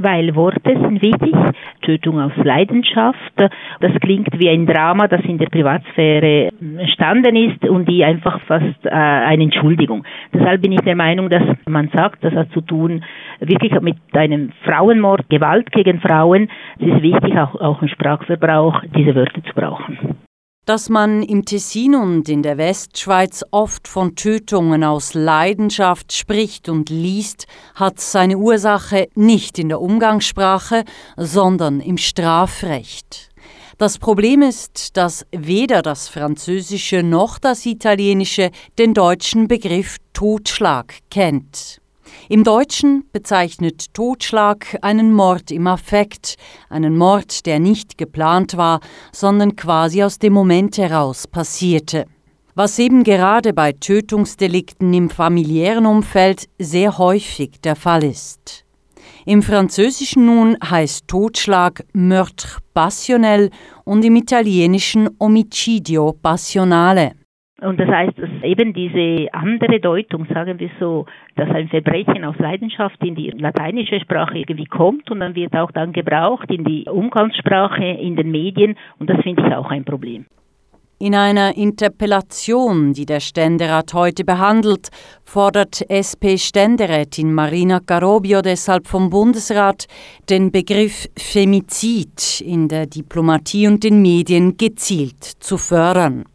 weil Worte sind wichtig. Tötung aus Leidenschaft, das klingt wie ein Drama, das in der Privatsphäre entstanden ist und die einfach fast eine Entschuldigung. Deshalb bin ich der Meinung, dass man sagt, das hat zu tun wirklich mit einem Frauenmord, Gewalt gegen Frauen. Es ist wichtig, auch im Sprachgebrauch diese Wörter zu brauchen. Dass man im Tessin und in der Westschweiz oft von Tötungen aus Leidenschaft spricht und liest, hat seine Ursache nicht in der Umgangssprache, sondern im Strafrecht. Das Problem ist, dass weder das Französische noch das Italienische den deutschen Begriff Totschlag kennt. Im Deutschen bezeichnet Totschlag einen Mord im Affekt, einen Mord, der nicht geplant war, sondern quasi aus dem Moment heraus passierte. Was eben gerade bei Tötungsdelikten im familiären Umfeld sehr häufig der Fall ist. Im Französischen nun heißt Totschlag Meurtre passionnel und im Italienischen Omicidio passionale. Und das heißt, dass eben diese andere Deutung, sagen wir so, dass ein Verbrechen aus Leidenschaft in die lateinische Sprache irgendwie kommt und dann wird auch dann gebraucht in die Umgangssprache, in den Medien und das finde ich auch ein Problem. In einer Interpellation, die der Ständerat heute behandelt, fordert SP-Ständerätin Marina Garobio deshalb vom Bundesrat, den Begriff Femizid in der Diplomatie und den Medien gezielt zu fördern.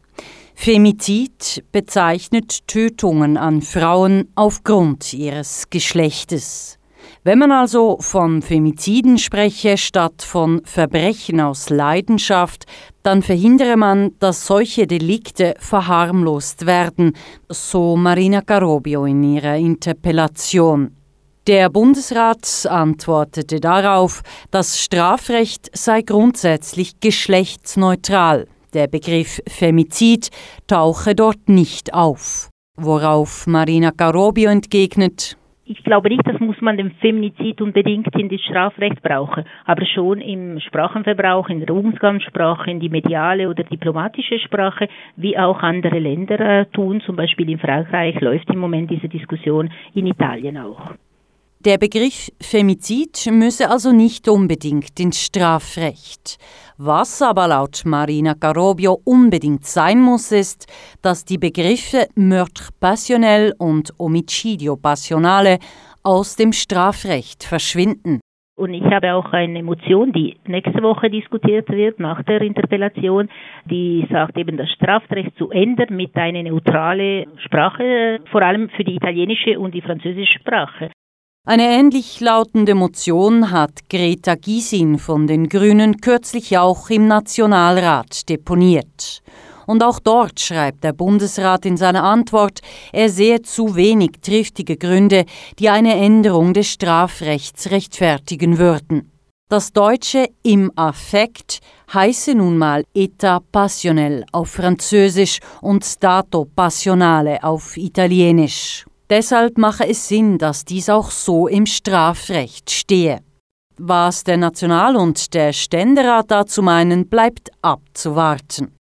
Femizid bezeichnet Tötungen an Frauen aufgrund ihres Geschlechtes. Wenn man also von Femiziden spreche statt von Verbrechen aus Leidenschaft, dann verhindere man, dass solche Delikte verharmlost werden, so Marina Garobio in ihrer Interpellation. Der Bundesrat antwortete darauf, das Strafrecht sei grundsätzlich geschlechtsneutral. Der Begriff Femizid tauche dort nicht auf. Worauf Marina Garobio entgegnet: Ich glaube nicht, das muss man den Feminizid unbedingt in das Strafrecht brauchen, aber schon im Sprachenverbrauch, in der Umgangssprache, in die mediale oder diplomatische Sprache, wie auch andere Länder tun. Zum Beispiel in Frankreich läuft im Moment diese Diskussion, in Italien auch. Der Begriff Femizid müsse also nicht unbedingt ins Strafrecht. Was aber laut Marina Garobio unbedingt sein muss, ist, dass die Begriffe Meurtre passionnel und Omicidio passionale aus dem Strafrecht verschwinden. Und ich habe auch eine Motion, die nächste Woche diskutiert wird, nach der Interpellation, die sagt eben, das Strafrecht zu ändern mit einer neutralen Sprache, vor allem für die italienische und die französische Sprache. Eine ähnlich lautende Motion hat Greta Gysin von den Grünen kürzlich auch im Nationalrat deponiert. Und auch dort schreibt der Bundesrat in seiner Antwort, er sehe zu wenig triftige Gründe, die eine Änderung des Strafrechts rechtfertigen würden. Das deutsche im Affekt heiße nun mal état passionnel auf Französisch und stato passionale auf Italienisch. Deshalb mache es Sinn, dass dies auch so im Strafrecht stehe. Was der National- und der Ständerat dazu meinen, bleibt abzuwarten.